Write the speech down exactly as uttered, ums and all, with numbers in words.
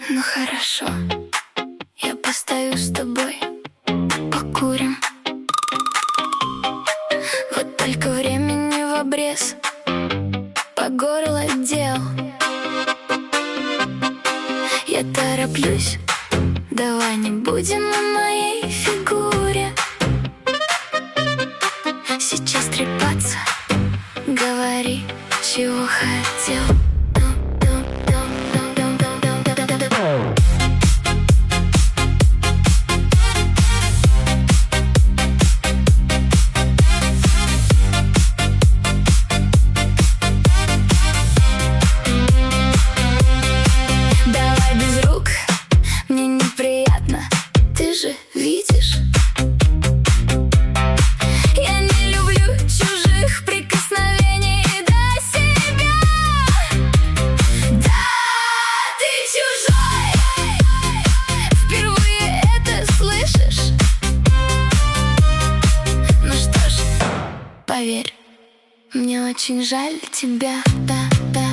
Ну хорошо, я постою с тобой, покурим. Вот только времени в обрез, по горло дел. Я тороплюсь, давай не будем о моей фигуре сейчас трепаться. Говори, чего хотел. Давай без рук, мне неприятно, ты же видишь. Я не люблю чужих прикосновений до себя. Да, ты чужой, впервые это слышишь. Ну что ж, поверь, мне очень жаль тебя, да, да.